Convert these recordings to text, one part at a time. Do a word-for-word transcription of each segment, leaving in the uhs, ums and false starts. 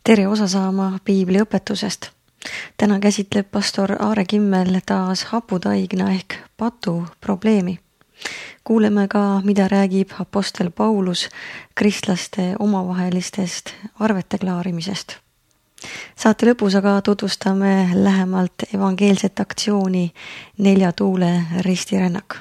Tere osa saama piibli õpetusest. Täna käsitleb pastor Aare Kimmel taas haputaigna ehk patu probleemi. Kuuleme ka, mida räägib apostel Paulus kristlaste omavahelistest arvete klaarimisest. Saate lõpus aga tutvustame lähemalt evangeelset aktsiooni Nelja tuule ristirännak.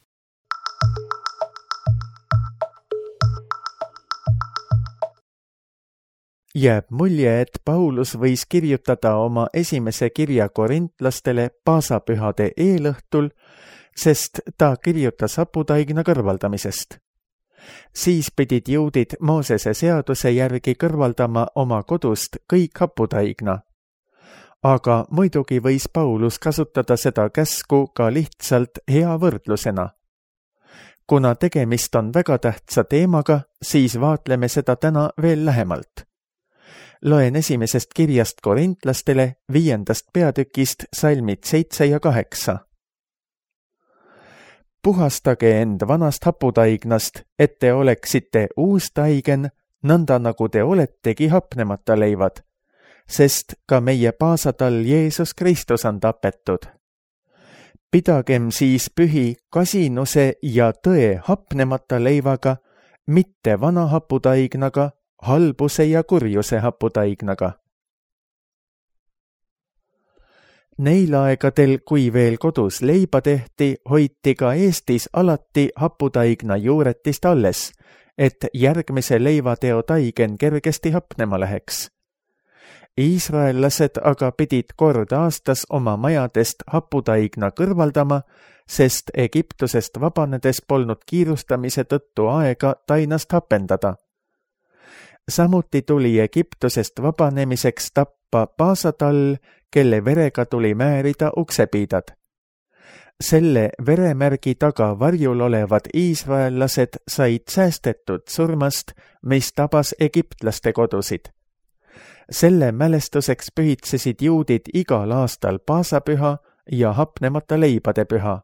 Jääb mulje, et Paulus võis kirjutada oma esimese kirja korintlastele paasapühade eelõhtul, sest ta kirjutas haputaigna kõrvaldamisest. Siis pidid juudid Moosese seaduse järgi kõrvaldama oma kodust kõik haputaigna. Aga muidugi võis Paulus kasutada seda käsku ka lihtsalt hea võrdlusena. Kuna tegemist on väga tähtsa teemaga, siis vaatleme seda täna veel lähemalt. Loen esimesest kirjast korintlastele viiendast peatükist salmid seitse ja kaheksa. Puhastage end vanast haputaignast, et te oleksite uus taigen, nõnda nagu te oletegi hapnemata leivad, sest ka meie paasatall Jeesus Kristus on tapetud. Pidagem siis pühi kasinuse ja tõe hapnemata leivaga, mitte vana haputaignaga, halbuse ja kurjuse haputaignaga. Neil aegadel, kui veel kodus leiba tehti, hoiti ka Eestis alati haputaigna juuretist alles, et järgmise leivateo taigen kergesti hapnema läheks. Iisraellased aga pidid kord aastas oma majadest haputaigna kõrvaldama, sest Egiptusest vabanedes polnud kiirustamise tõttu aega tainast hapendada. Samuti tuli Egiptusest vabanemiseks tappa paasatall, kelle verega tuli määrida uksepiidad. Selle veremärgi taga varjul olevad iisraellased said säästetud surmast, mis tabas egiptlaste kodusid. Selle mälestuseks pühitsesid juudid igal aastal paasapüha ja hapnemata leibade püha.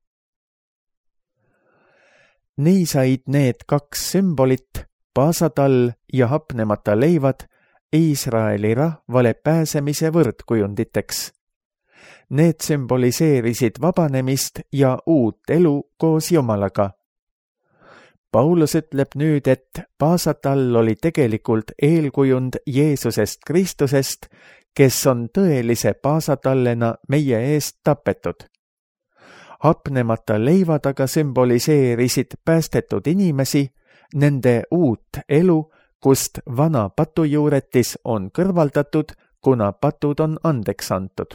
Nii said need kaks sümbolit, paasatall ja hapnemata leivad, Iisraeli rahvale pääsemise võrdkujunditeks. Need sümboliseerisid vabanemist ja uut elu koos Jumalaga. Paulus ütleb nüüd, et paasatall oli tegelikult eelkujund Jeesusest Kristusest, kes on tõelise paasatallena meie eest tapetud. Hapnemata leivad aga sümboliseerisid päästetud inimesi, nende uut elu, kust vana patujuuretis on kõrvaldatud, kuna patud on andeks antud.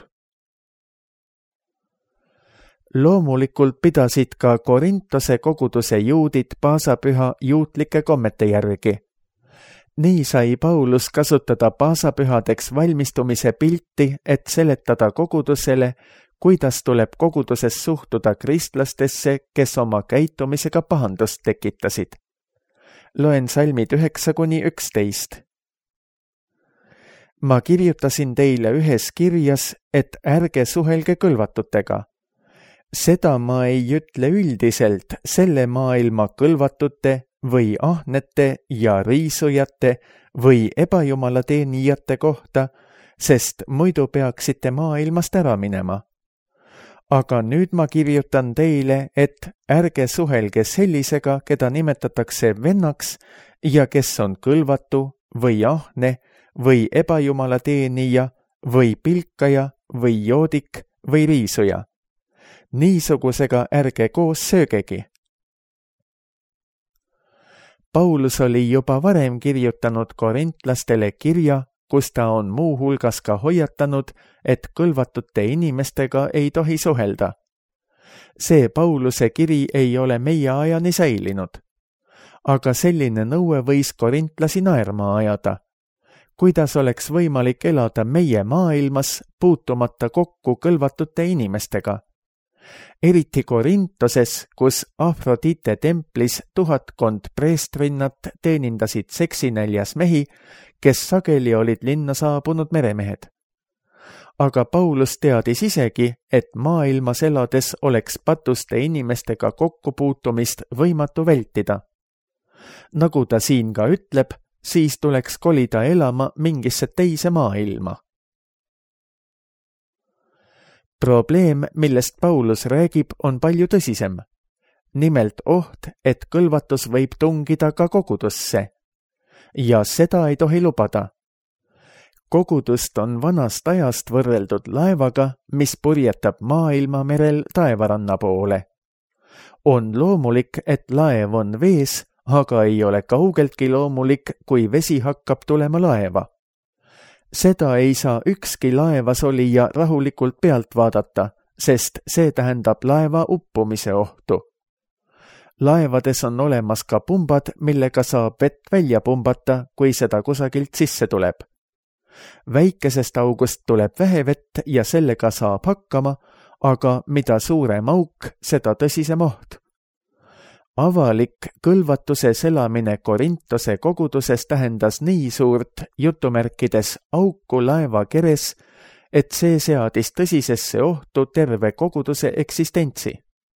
Loomulikult pidasid ka Korintose koguduse juudid paasapüha juutlike kommete järgi. Nii sai Paulus kasutada paasapühadeks valmistumise pilti, et seletada kogudusele, kuidas tuleb koguduses suhtuda kristlastesse, kes oma käitumisega pahandust tekitasid. Loen salmid üheksa kuni üksteist. Ma kirjutasin teile ühes kirjas, et ärge suhelge kõlvatutega. Seda ma ei ütle üldiselt selle maailma kõlvatute või ahnete ja riisujate või ebajumalateenijate kohta, sest muidu peaksite maailmast ära minema. Aga nüüd ma kirjutan teile, et ärge suhelge sellisega, keda nimetatakse vennaks ja kes on kõlvatu või ahne või ebajumalateenija või pilkaja või joodik või riisuja. Niisugusega ärge koos söögegi. Paulus oli juba varem kirjutanud korintlastele kirja, kus ta on muu hulgas ka hoiatanud, et kõlvatute inimestega ei tohi suhelda. See Pauluse kiri ei ole meie ajani säilinud. Aga selline nõue võis korintlasi naerma ajada. Kuidas oleks võimalik elada meie maailmas puutumata kokku kõlvatute inimestega? Eriti Korintoses, kus Afrodite templis tuhatkond preestrinnat teenindasid seksinäljas mehi, kes sageli olid linna saabunud meremehed. Aga Paulus teadis isegi, et maailmas elades oleks patuste inimestega kokkupuutumist võimatu vältida. Nagu ta siin ka ütleb, siis tuleks kolida elama mingisse teise maailma. Probleem, millest Paulus räägib, on palju tõsisem. Nimelt oht, et kõlvatus võib tungida ka kogudusse. Ja seda ei tohi lubada. Kogudust on vanast ajast võrreldud laevaga, mis purjetab maailmamerel taevaranna poole. On loomulik, et laev on vees, aga ei ole kaugeltki loomulik, kui vesi hakkab tulema laeva. Seda ei saa ükski laevas olija rahulikult pealt vaadata, sest see tähendab laeva uppumise ohtu. Laevades on olemas ka pumbad, millega saab vett välja pumbata, kui seda kusagilt sisse tuleb. Väikesest august tuleb vähe vett ja sellega saab hakkama, aga mida suurem auk, seda tõsisem oht. Avalik kõlvatuses elamine Korintose koguduses tähendas nii suurt jutumärkides auku laeva keres, et see seadis tõsisesse ohtu terve koguduse eksistentsi.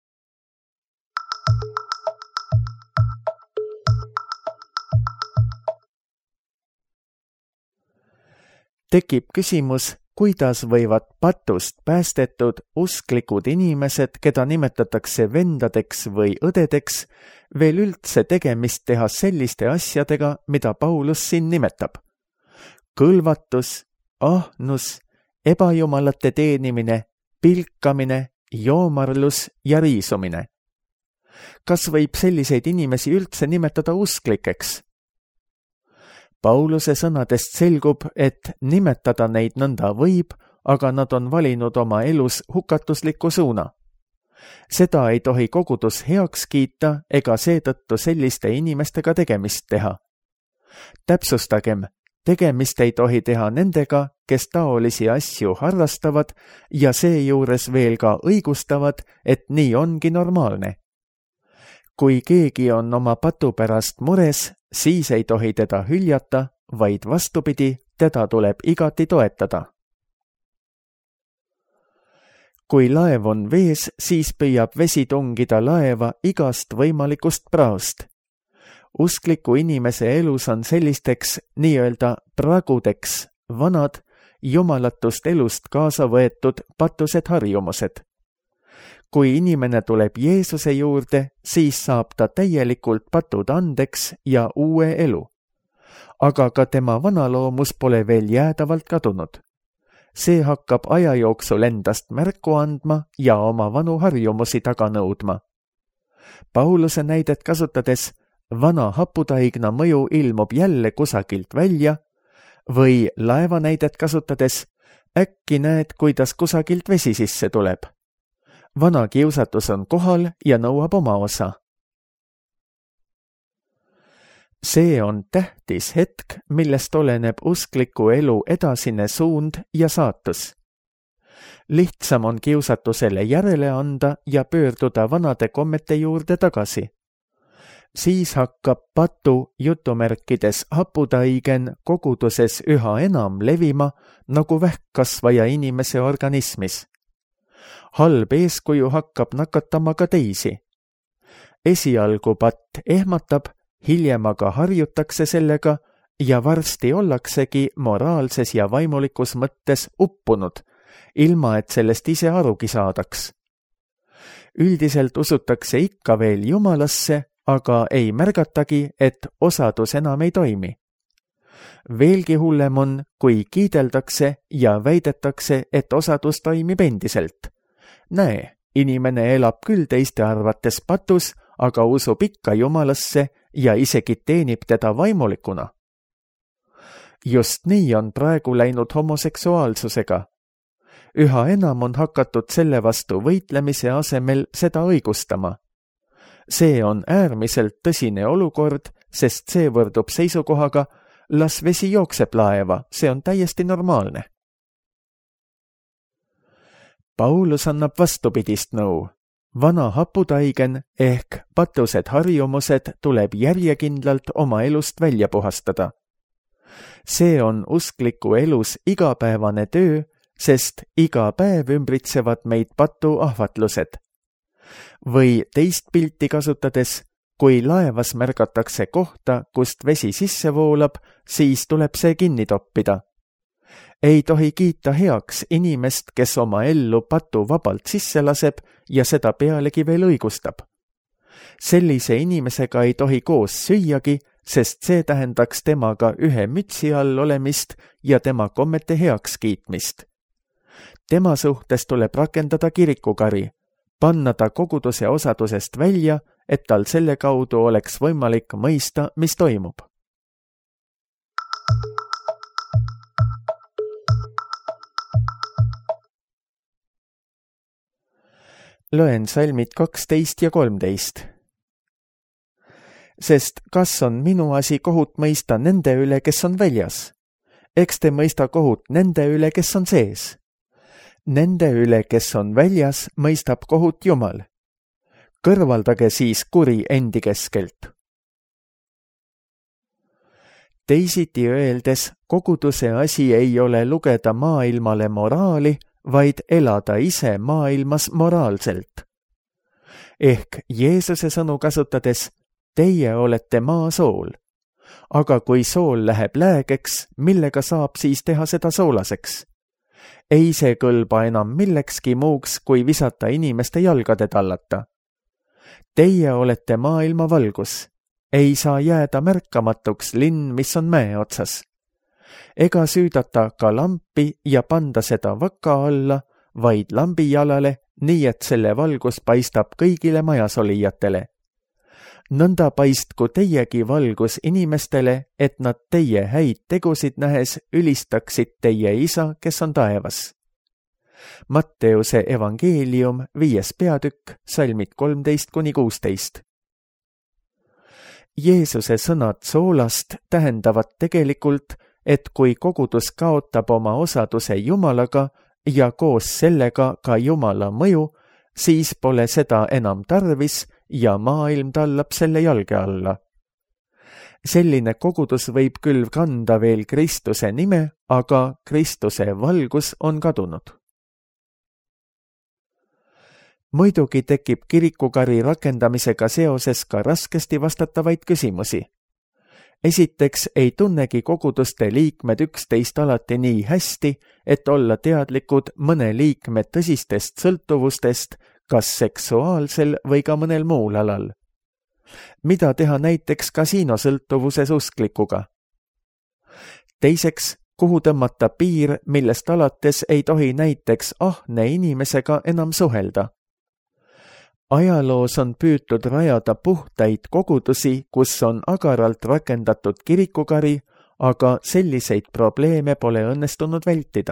Tekib küsimus, kuidas võivad patust päästetud usklikud inimesed, keda nimetatakse vendadeks või õdedeks, veel üldse tegemist teha selliste asjadega, mida Paulus siin nimetab. Kõlvatus, ahnus, ebajumalate teenimine, pilkamine, joomarlus ja riisumine. Kas võib selliseid inimesi üldse nimetada usklikeks? Pauluse sõnadest selgub, et nimetada neid nõnda võib, aga nad on valinud oma elus hukatusliku suuna. Seda ei tohi kogudus heaks kiita ega seetõttu selliste inimestega tegemist teha. Täpsustagem, tegemist ei tohi teha nendega, kes taolisi asju harrastavad ja seejuures veel ka õigustavad, et nii ongi normaalne. Kui keegi on oma patu pärast mures, siis ei tohi teda hüljata, vaid vastupidi, teda tuleb igati toetada. Kui laev on vees, siis püüab vesi tungida laeva igast võimalikust praost. Uskliku inimese elus on sellisteks nii-öelda pragudeks vanad, jumalatust elust kaasa võetud patused harjumused. Kui inimene tuleb Jeesuse juurde, siis saab ta täielikult patud andeks ja uue elu. Aga ka tema vanaloomus pole veel jäädavalt kadunud. See hakkab aja jooksul endast märku andma ja oma vanu harjumusi taga nõudma. Pauluse näidet kasutades vana haputaigna mõju ilmub jälle kusagilt välja või laeva näidet kasutades äkki näed, kuidas kusagilt vesi sisse tuleb. Vana kiusatus on kohal ja nõuab oma osa. See on tähtis hetk, millest oleneb uskliku elu edasine suund ja saatus. Lihtsam on kiusatusele järele anda ja pöörduda vanade kommete juurde tagasi. Siis hakkab patu jutumärkides haputaigen koguduses üha enam levima nagu vähkkasvaja inimese organismis. Halb eeskuju hakkab nakatama ka teisi. Esialgu patt ehmatab, hiljem aga harjutakse sellega ja varsti ollaksegi moraalses ja vaimulikus mõttes uppunud, ilma et sellest ise arugi saadaks. Üldiselt usutakse ikka veel Jumalasse, aga ei märgatagi, et osadus enam ei toimi. Veelgi hullem on, kui kiideldakse ja väidetakse, et osadus toimib endiselt. Näe, inimene elab küll teiste arvates patus, aga usub ikka Jumalasse ja isegi teenib teda vaimulikuna. Just nii on praegu läinud homoseksuaalsusega. Üha enam on hakatud selle vastu võitlemise asemel seda õigustama. See on äärmiselt tõsine olukord, sest see võrdub seisukohaga, las vesi jookseb laeva, see on täiesti normaalne. Paulus annab vastupidist nõu. Vana haputaigen ehk patused harjumused tuleb järjekindlalt oma elust välja puhastada. See on uskliku elus igapäevane töö, sest iga päev ümbritsevad meid patu ahvatlused. Või teist pilti kasutades, kui laevas märgatakse kohta, kust vesi sisse voolab, siis tuleb see kinni toppida. Ei tohi kiita heaks inimest, kes oma ellu patu vabalt sisse laseb ja seda pealegi veel õigustab. Sellise inimesega ei tohi koos süüagi, sest see tähendaks temaga ühe mütsi all olemist ja tema kommete heaks kiitmist. Tema suhtes tuleb rakendada kirikukari, panna ta koguduse osadusest välja, et tal selle kaudu oleks võimalik mõista, mis toimub. Loen salmid kaksteist ja kolmteist. Sest kas on minu asi kohut mõista nende üle, kes on väljas? Eks te mõista kohut nende üle, kes on sees. Nende üle, kes on väljas, mõistab kohut Jumal. Kõrvaldage siis kuri endi keskelt. Teisiti öeldes, koguduse asi ei ole lugeda maailmale moraali, vaid elada ise maailmas moraalselt. Ehk Jeesuse sõnu kasutades, teie olete maa sool. Aga kui sool läheb läägeks, millega saab siis teha seda soolaseks? Ei see kõlba enam millekski muuks, kui visata inimeste jalgade tallata. Teie olete maailma valgus. Ei saa jääda märkamatuks linn, mis on mäe otsas. Ega süüdata ka lampi ja panda seda vaka alla, vaid lambi jalale, nii et selle valgus paistab kõigile majasolijatele. Nõnda paistku teiegi valgus inimestele, et nad teie häid tegusid nähes ülistaksid teie isa, kes on taevas. Matteuse evangeelium, viies peatükk, salmid kolmteist kuni kuusteist. Jeesuse sõnad soolast tähendavad tegelikult, et kui kogudus kaotab oma osaduse Jumalaga ja koos sellega ka Jumala mõju, siis pole seda enam tarvis ja maailm tallab selle jalge alla. Selline kogudus võib küll kanda veel Kristuse nime, aga Kristuse valgus on kadunud. Muidugi tekib kirikukari rakendamisega seoses ka raskesti vastatavaid küsimusi. Esiteks ei tunnegi koguduste liikmed üksteist alati nii hästi, et olla teadlikud mõne liikme tõsistest sõltuvustest, kas seksuaalsel või ka mõnel muul alal. Mida teha näiteks kasiinosõltuvuses usklikuga? Teiseks, kuhu tõmmata piir, millest alates ei tohi näiteks ahne inimesega enam suhelda? Ajaloos on püütud rajada puhtaid kogudusi, kus on agaralt rakendatud kirikukari, aga selliseid probleeme pole õnnestunud vältida.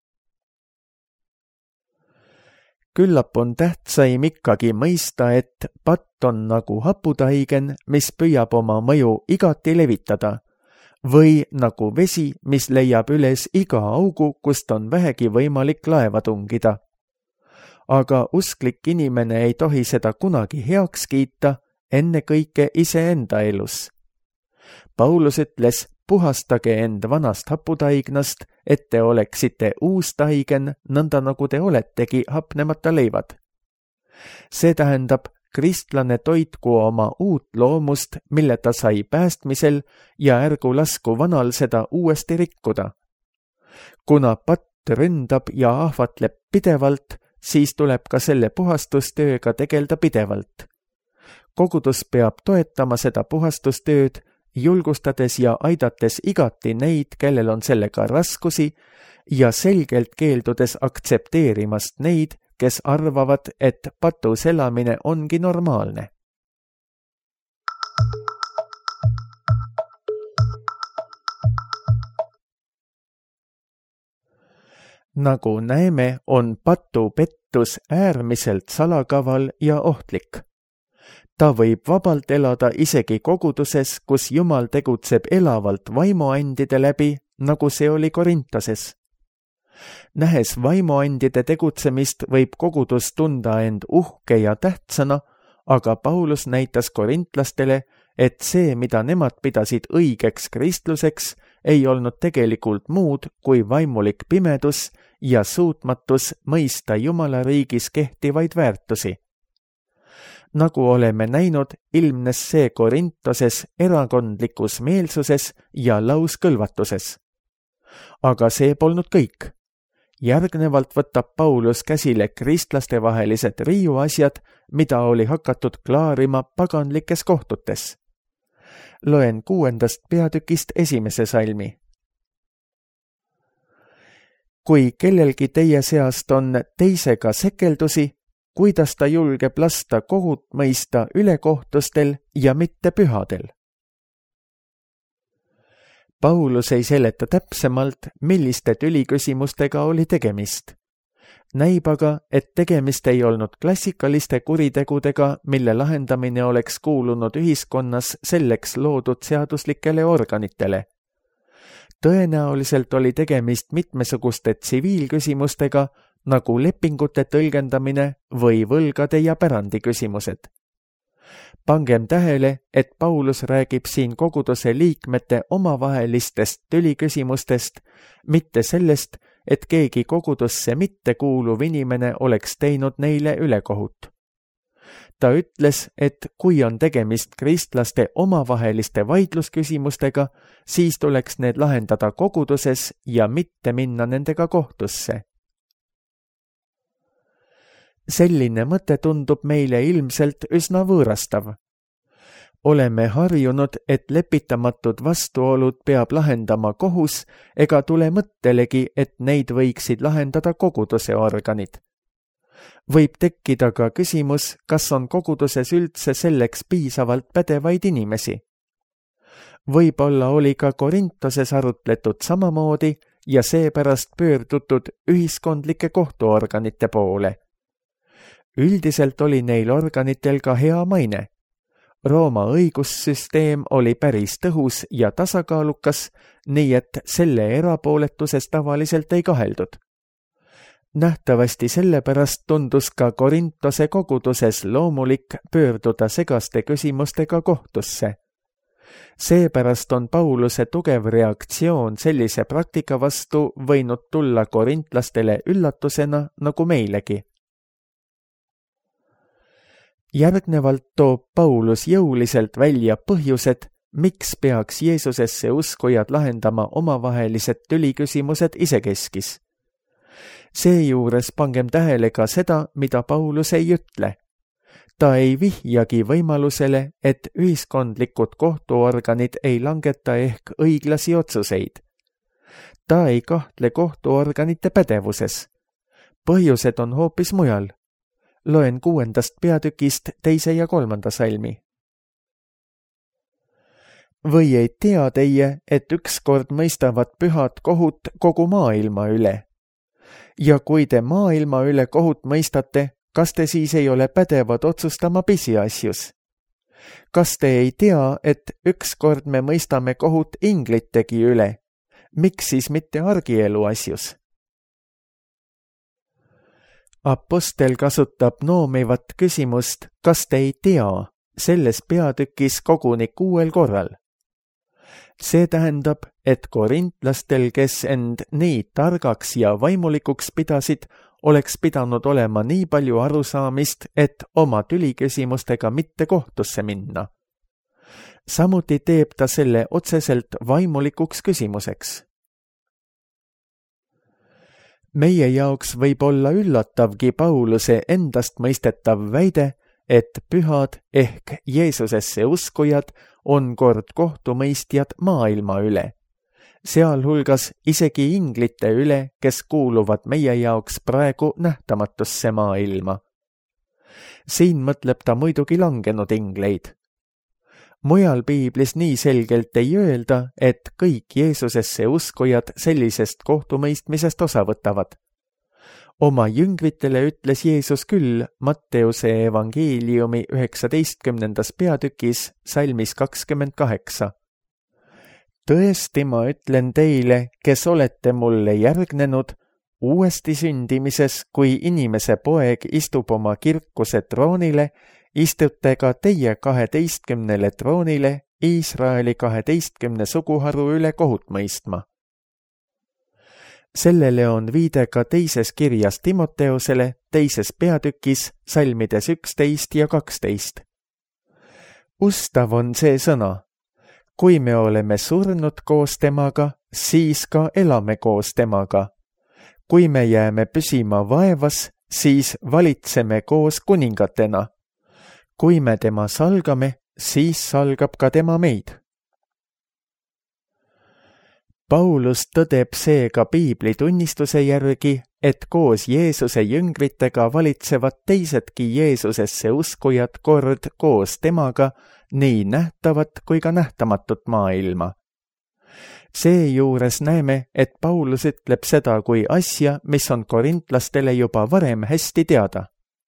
Küllap on tähtsaim ikkagi mõista, et patt on nagu haputaigen, mis püüab oma mõju igati levitada, või nagu vesi, mis leiab üles iga augu, kust on vähegi võimalik laeva tungida. Aga usklik inimene ei tohi seda kunagi heaks kiita, ennekõike iseenda elus. Paulus ütles, puhastage end vanast haputaignast, et te oleksite uus taigen, nõnda nagu te oletegi hapnemata leivad. See tähendab, kristlane toitku oma uut loomust, mille ta sai päästmisel ja ärgu lasku vanal seda uuesti rikkuda. Kuna patt ründab ja ahvatleb pidevalt, siis tuleb ka selle puhastustööga tegelda pidevalt. Kogudus peab toetama seda puhastustööd, julgustades ja aidates igati neid, kellel on sellega raskusi, ja selgelt keeldudes aktsepteerimast neid, kes arvavad, et patus elamine ongi normaalne. Nagu näeme, on patupettus äärmiselt salakaval ja ohtlik. Ta võib vabalt elada isegi koguduses, kus Jumal tegutseb elavalt vaimuandide läbi, nagu see oli Korintoses. Nähes vaimuandide tegutsemist võib kogudus tunda end uhke ja tähtsana, aga Paulus näitas korintlastele, et see, mida nemad pidasid õigeks kristluseks, ei olnud tegelikult muud kui vaimulik pimedus ja suutmatus mõista Jumala riigis kehtivaid väärtusi. Nagu oleme näinud, ilmnes see Korintoses erakondlikus meelsuses ja lauskõlvatuses. Aga see polnud kõik. Järgnevalt võtab Paulus käsile kristlastevahelised riiuasjad, mida oli hakatud klaarima paganlikes kohtutes. Loen kuuendast peatükist esimese salmi. Kui kellelgi teie seast on teisega sekeldusi, kuidas ta julgeb lasta kohut mõista ülekohtustel ja mitte pühadel? Paulus ei seleta täpsemalt, milliste tüliküsimustega oli tegemist. Näib aga, et tegemist ei olnud klassikaliste kuritegudega, mille lahendamine oleks kuulunud ühiskonnas selleks loodud seaduslikele organitele. Tõenäoliselt oli tegemist mitmesuguste tsiviilküsimustega, nagu lepingute tõlgendamine või võlgade ja pärandi küsimused. Pangem tähele, et Paulus räägib siin koguduse liikmete omavahelistest tüliküsimustest, mitte sellest, et keegi kogudusse mitte kuuluv inimene oleks teinud neile ülekohut. Ta ütles, et kui on tegemist kristlaste omavaheliste vaidlusküsimustega, siis tuleks need lahendada koguduses ja mitte minna nendega kohtusse. Selline mõte tundub meile ilmselt üsna võõrastav. Oleme harjunud, et lepitamatud vastuolud peab lahendama kohus ega tule mõttelegi, et neid võiksid lahendada koguduse organid. Võib tekkida ka küsimus, kas on koguduses üldse selleks piisavalt pädevaid inimesi. Võib-olla oli ka Korintoses arutletud samamoodi ja seepärast pöördutud ühiskondlike kohtuorganite poole. Üldiselt oli neil organitel ka hea maine. Rooma õigussüsteem oli päris tõhus ja tasakaalukas, nii et selle erapooletuses tavaliselt ei kaheldud. Nähtavasti sellepärast tundus ka Korintose koguduses loomulik pöörduda segaste küsimustega kohtusse. Seepärast on Pauluse tugev reaktsioon sellise praktika vastu võinud tulla korintlastele üllatusena nagu meilegi. Järgnevalt toob Paulus jõuliselt välja põhjused, miks peaks Jeesusesse uskujad lahendama omavahelised tüliküsimused isekeskis. Seejuures pangem tähele ka seda, mida Paulus ei ütle. Ta ei vihjagi võimalusele, et ühiskondlikud kohtuorganid ei langeta ehk õiglasi otsuseid. Ta ei kahtle kohtuorganite pädevuses. Põhjused on hoopis mujal. Loen kuuendast peatükist teise ja kolmanda salmi. Või ei tea teie, et ükskord mõistavad pühad kohut kogu maailma üle? Ja kui te maailma üle kohut mõistate, kas te siis ei ole pädevad otsustama pisiasjus? Kas te ei tea, et ükskord me mõistame kohut inglitegi üle? Miks siis mitte argielu asjus? Apostel kasutab noomivat küsimust, kas te ei tea, selles peatükis koguni kuuel korral. See tähendab, et korintlastel, kes end nii targaks ja vaimulikuks pidasid, oleks pidanud olema nii palju arusaamist, et oma tüliküsimustega mitte kohtusse minna. Samuti teeb ta selle otseselt vaimulikuks küsimuseks. Meie jaoks võib olla üllatavgi Pauluse endast mõistetav väide, et pühad ehk Jeesusesse uskujad on kord kohtumõistjad maailma üle, sealhulgas isegi inglite üle, kes kuuluvad meie jaoks praegu nähtamatusse maailma. Siin mõtleb ta muidugi langenud ingleid. Mujal piiblis nii selgelt ei öelda, et kõik Jeesusesse uskujad sellisest kohtumõistmisest osa võtavad. Oma jüngritele ütles Jeesus küll Matteuse evangeeliumi üheksateistkümnendas peatükis salmis kakskümmend kaheksa. Tõesti ma ütlen teile, kes olete mulle järgnenud, uuesti sündimises, kui inimese poeg istub oma kirkuse troonile, istute ka teie kaheteistkümnele troonile Iisraeli kaheteistkümne suguharu üle kohut mõistma. Sellele on viide ka teises kirjas Timoteusele, teises peatükis, salmides üksteist ja kaksteist. Ustav on see sõna. Kui me oleme surnud koos temaga, siis ka elame koos temaga. Kui me jääme püsima vaevas, siis valitseme koos kuningatena. Kui me tema salgame, siis salgab ka tema meid. Paulus tõdeb seega piibli tunnistuse järgi, et koos Jeesuse jüngritega valitsevad teisedki Jeesusesse uskujad kord koos temaga nii nähtavat kui ka nähtamatut maailma. Seejuures näeme, et Paulus ütleb seda kui asja, mis on korintlastele juba varem hästi teada.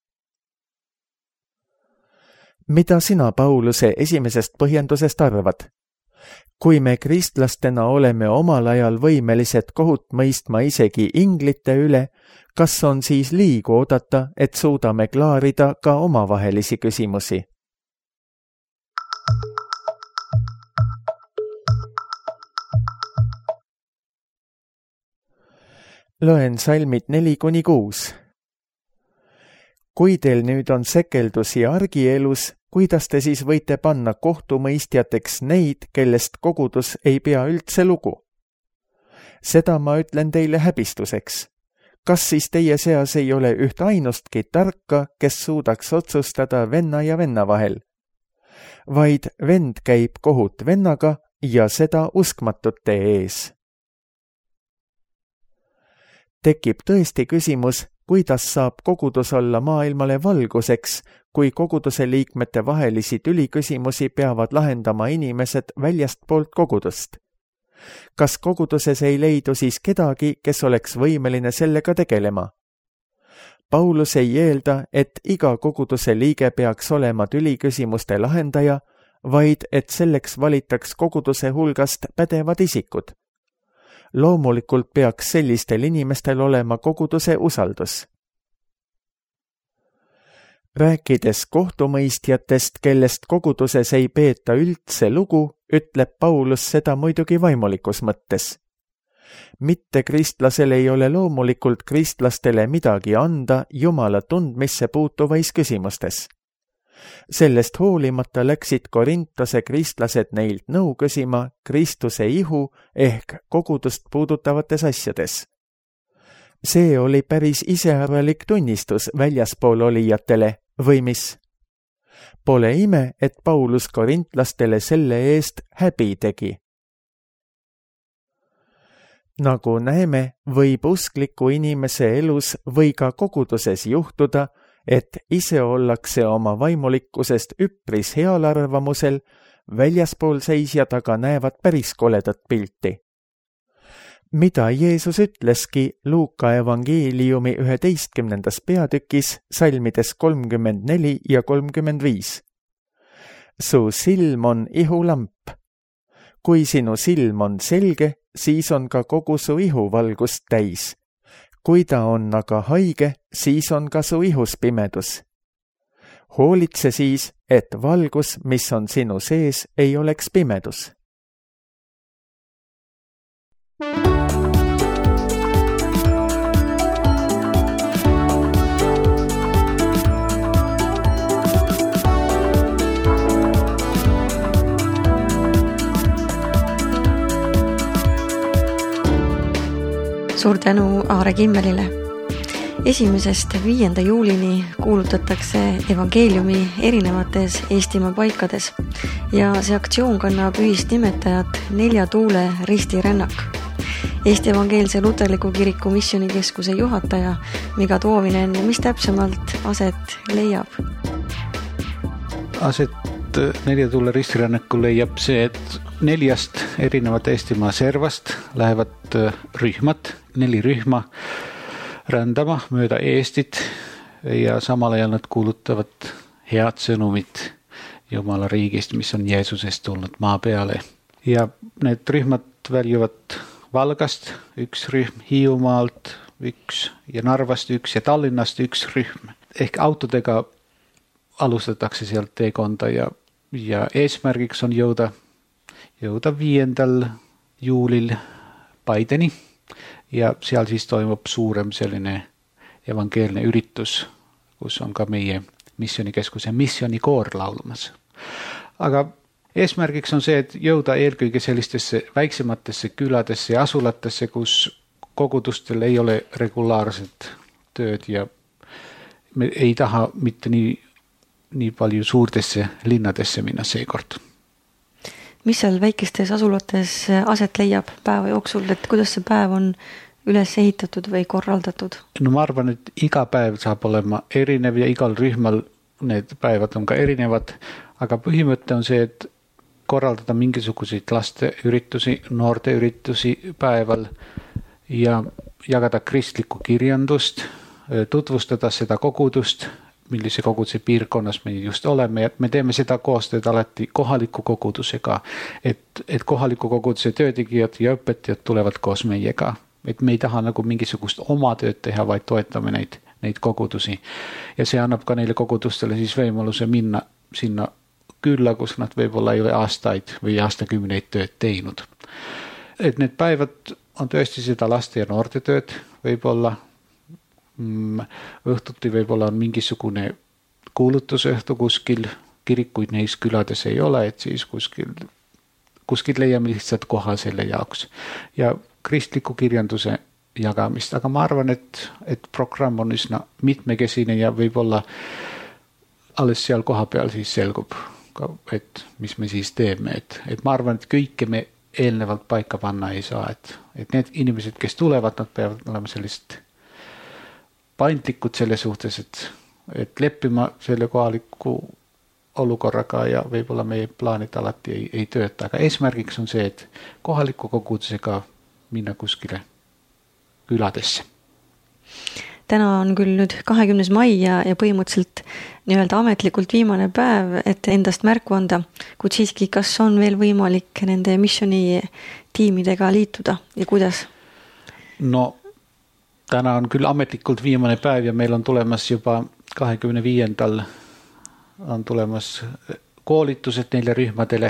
Mida sina Pauluse esimesest põhjendusest arvad? Kui me kristlastena oleme omal ajal võimelised kohut mõistma isegi inglite üle, kas on siis liigu oodata, et suudame klaarida ka omavahelisi küsimusi? Loen salmid neli kuni kuus. Kui teil nüüd on sekeldusi argielus, kuidas te siis võite panna kohtumõistjateks neid, kellest kogudus ei pea üldse lugu? Seda ma ütlen teile häbistuseks. Kas siis teie seas ei ole üht ainustki tarka, kes suudaks otsustada venna ja venna vahel? Vaid vend käib kohut vennaga ja seda uskmatute ees. Tekib tõesti küsimus, kuidas saab kogudus olla maailmale valguseks, kui koguduse liikmete vahelisi tüliküsimusi peavad lahendama inimesed väljastpoolt kogudust. Kas koguduses ei leidu siis kedagi, kes oleks võimeline sellega tegelema? Paulus ei eelda, et iga koguduse liige peaks olema tüliküsimuste lahendaja, vaid et selleks valitaks koguduse hulgast pädevad isikud. Loomulikult peaks sellistel inimestel olema koguduse usaldus. Rääkides kohtumõistjatest, kellest koguduses ei peeta üldse lugu, ütleb Paulus seda muidugi vaimulikus mõttes. Mitte kristlasel ei ole loomulikult kristlastele midagi anda Jumala tundmisse puutuvais küsimustes. Sellest hoolimata läksid Korintose kristlased neilt nõu küsima Kristuse ihu ehk kogudust puudutavates asjades. See oli päris iseäralik tunnistus väljaspool olijatele, või mis? Pole ime, et Paulus korintlastele selle eest häbi tegi. Nagu näeme, võib uskliku inimese elus või ka koguduses juhtuda, et ise ollakse oma vaimulikkusest üpris heal arvamusel, väljaspool seisjad aga näevad päris koledat pilti. Mida Jeesus ütleski Luuka evangeeliumi üheteistkümnendas peatükis salmides kolmkümmend neli ja kolmkümmend viis. Su silm on ihulamp. Kui sinu silm on selge, siis on ka kogu su ihu valgust täis. Kui ta on aga haige, siis on ka su ihus pimedus. Hoolitse siis, et valgus, mis on sinu sees, ei oleks pimedus. Suur tänu Aare Kimmelile. Esimesest viienda juulini kuulutatakse evangeeliumi erinevates Eestimaa paikades ja see aktsioon kannab ühist nimetajat Nelja tuule ristirännak. Eesti Evangeelse Luterliku Kiriku Missioonikeskuse juhataja Miga Toovinen, mis täpsemalt aset leiab? Aset Nelja tuule ristirännakul leiab see, et neljast erinevat Eestimaa servast lähevad rühmad, neli rühma rändama mööda Eestit ja samal ajal nad kuulutavad head sõnumit Jumala riigist, mis on Jeesusest tulnud maa peale. Ja need rühmad väljuvad Valgast, üks rühm Hiiumaalt, üks ja Narvast üks ja Tallinnast üks rühm. Ehk autodega alustatakse sealt teekonda ja, ja eesmärgiks on jõuda, jõuda viiendal juulil Paideni ja seal siis toimub suurem selline evangeelne üritus, kus on ka meie missioonikeskuse missioonikoor laulmas. Aga eesmärgiks on see, et jõuda eelkõige sellistesse väiksematesse küladesse ja asulatesse, kus kogudustel ei ole regulaarset tööd ja me ei taha mitte nii, nii palju suurtesse linnadesse minna seekord. Mis seal väikestes asulates aset leiab päeva jooksul, et kuidas see päev on üles ehitatud või korraldatud? No ma arvan, et iga päev saab olema erinev ja igal rühmal need päevad on ka erinevad, aga põhimõte on see, et korraldada mingisuguseid laste üritusi, noorte üritusi päeval ja jagada kristlikku kirjandust, tutvustada seda kogudust, millise koguduse piirkonnas me just oleme ja me teeme seda koostööd alati kohaliku kogudusega, et, et kohaliku koguduse töötegijad ja õpetajad tulevad koos meiega, et me ei taha nagu mingisugust oma tööd teha, vaid toetame neid, neid kogudusi ja see annab ka neile kogudustele siis võimaluse minna sinna külla, kus nad võib-olla ei ole aastaid või aastakümneid tööd teinud. Et need päevad on tõesti seda laste ja noorte tööd võib-olla. Õhtuti võib-olla on mingisugune kuulutusõhtu kuskil, kirikuid neis külades ei ole, et siis kuskil, kuskil leiame lihtsalt koha selle jaoks. Ja kristliku kirjanduse jagamist, aga ma arvan, et, et programm on üsna mitmekesine ja võib-olla alles seal koha peal siis selgub, et mis me siis teeme, et, et ma arvan, et kõike me eelnevalt paika panna ei saa, et, et need inimesed, kes tulevad, nad peavad olema sellist paindlikud selle suhtes, et, et leppima selle kohaliku olukorraga ja võib-olla meie plaanid alati ei, ei tööta, aga eesmärgiks on see, et kohaliku kogudusega minna kuskile küladesse. Täna on küll nüüd kahekümnes mai ja, ja põhimõtteliselt nii-öelda ametlikult viimane päev, et endast märku anda, kuid siiski, kas on veel võimalik nende missiooni tiimidega liituda ja kuidas? No täna on küll ametlikult viimane päev ja meil on tulemas juba kahekümne viiendal on tulemas koolitused neile rühmadele.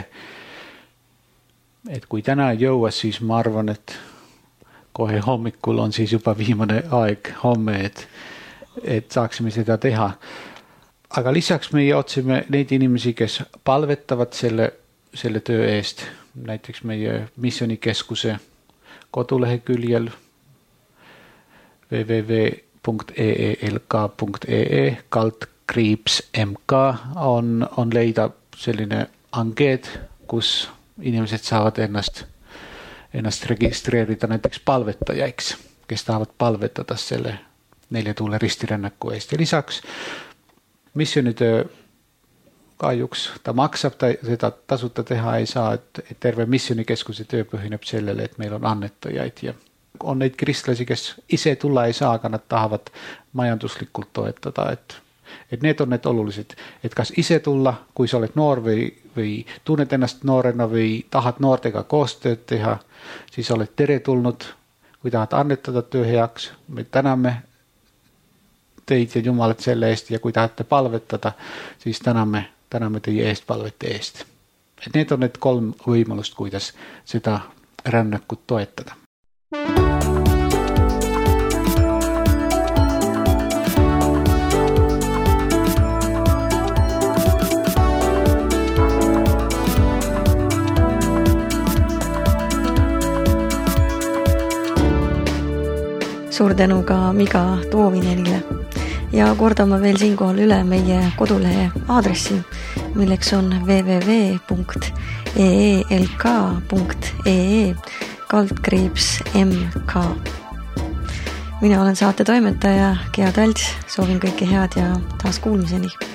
Et kui täna ei jõua, siis ma arvan, et kohe hommikul on siis juba viimane aeg homme, et, et saaksime seda teha. Aga lisaks meie otsime neid inimesi, kes palvetavad selle, selle töö eest, näiteks meie missioonikeskuse koduleheküljel double-u double-u double-u punkt e e l k punkt e e kaldkriips m k on, on leida selline ankeed, kus inimesed saavad ennast, ennast registreerida näiteks palvetajaiks, kes tahavad palvetada selle Neljatuule ristirännaku eest. Ja lisaks missioonitöö kahjuks ta maksab, ta seda tasuta teha ei saa, et, et terve missioonikeskuse töö põhineb sellele, et meil on annetajaid ja on neid kristlasi, kes ise tulla ei saa, aga nad tahavad majanduslikult toetada, et, et need on need olulised, et kas ise tulla, kui sa oled noor või, või tunned ennast noorena või tahad noortega koostööd teha, siis oled tere tulnud, kui tahad annetada töö heaks, me täname teid ja Jumalat selle eest ja kui tahate palvetada, siis täname, täname teie eest palvete eest. Et need on need kolm võimalust, kuidas seda rännakut toetada. Suur tänu ka Miga Toovinenile ja kordame veel siinkohal üle meie kodulehe aadressi, milleks on double-u double-u double-u punkt e e l k punkt e e kaldkriips m k. Mina olen saate toimetaja Gea Talts, soovin kõike head ja taas kuulmiseni.